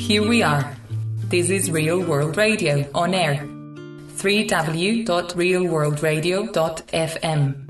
Here we are. This is Real World Radio on air. www.realworldradio.fm.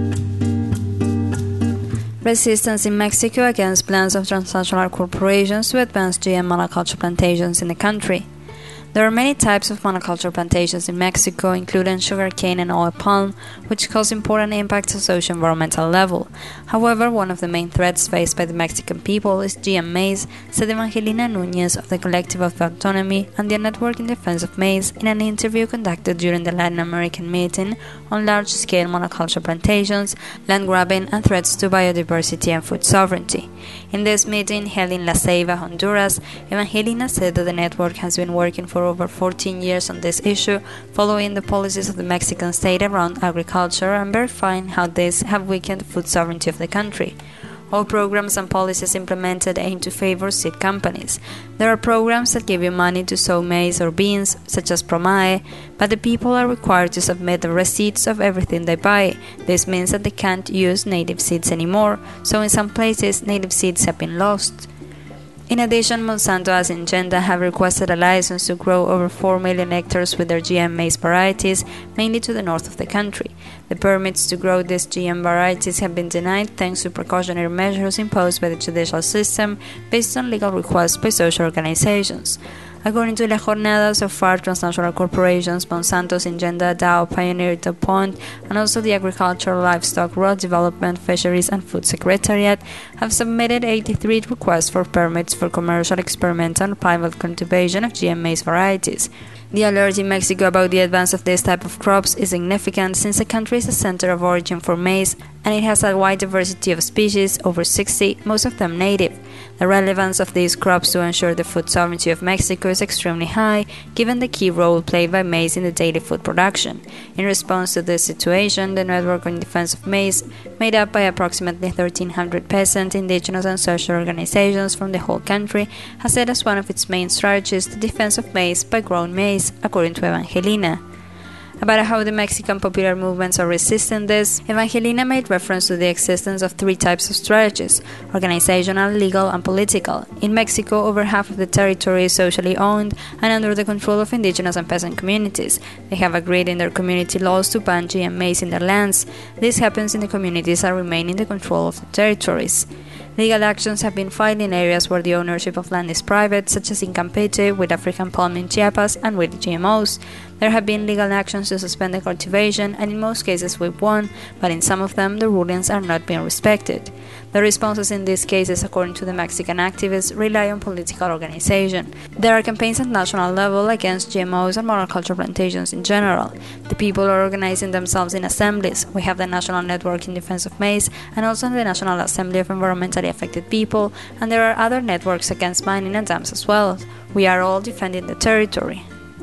Resistance in Mexico against plans of transnational corporations to advance GM monoculture plantations in the country. There are many types of monoculture plantations in Mexico, including sugarcane and oil palm, which cause important impacts at socio-environmental level. However, one of the main threats faced by the Mexican people is GM maize, said Evangelina Núñez of the Collective of Autonomy and the Network in Defense of Maize in an interview conducted during the Latin American meeting on large-scale monoculture plantations, land grabbing, and threats to biodiversity and food sovereignty. In this meeting, held in La Ceiba, Honduras, Evangelina said that the network has been working for over 14 years on this issue, following the policies of the Mexican state around agriculture and verifying how these have weakened the food sovereignty of the country. All programs and policies implemented aim to favor seed companies. There are programs that give you money to sow maize or beans, such as Promae, but the people are required to submit the receipts of everything they buy. This means that they can't use native seeds anymore, so in some places native seeds have been lost. In addition, Monsanto and Syngenta have requested a license to grow over 4 million hectares with their GM maize varieties, mainly to the north of the country. The permits to grow these GM varieties have been denied thanks to precautionary measures imposed by the judicial system based on legal requests by social organizations. According to La Jornada, so far transnational corporations, Monsanto, Syngenta, Dow, Pioneer, DuPont, and also the Agricultural, Livestock, Rural Development, Fisheries and Food Secretariat have submitted 83 requests for permits for commercial, experimental, and private cultivation of GM maize varieties. The alert in Mexico about the advance of this type of crops is significant since the country is a center of origin for maize and it has a wide diversity of species, over 60, most of them native. The relevance of these crops to ensure the food sovereignty of Mexico is extremely high, given the key role played by maize in the daily food production. In response to this situation, the Network in Defense of Maize, made up by approximately 1,300 peasant, indigenous and social organizations from the whole country, has set as one of its main strategies the defense of maize by growing maize, according to Evangelina. About how the Mexican popular movements are resisting this, Evangelina made reference to the existence of 3 types of strategies: organizational, legal, and political. In Mexico, over half of the territory is socially owned and under the control of indigenous and peasant communities. They have agreed in their community laws to ban GM maize in their lands. This happens in the communities that remain in the control of the territories. Legal actions have been filed in areas where the ownership of land is private, such as in Campeche, with African palm in Chiapas, and with GMOs. There have been legal actions to suspend the cultivation, and in most cases we've won, but in some of them the rulings are not being respected. The responses in these cases, according to the Mexican activists, rely on political organization. There are campaigns at national level against GMOs and monoculture plantations in general. The people are organizing themselves in assemblies. We have the National Network in Defense of Maize and also the National Assembly of Environmentally Affected People, and there are other networks against mining and dams as well. We are all defending the territory.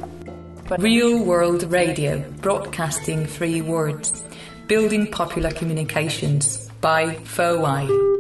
Real World Radio, broadcasting 3 words, building popular communications by FOI.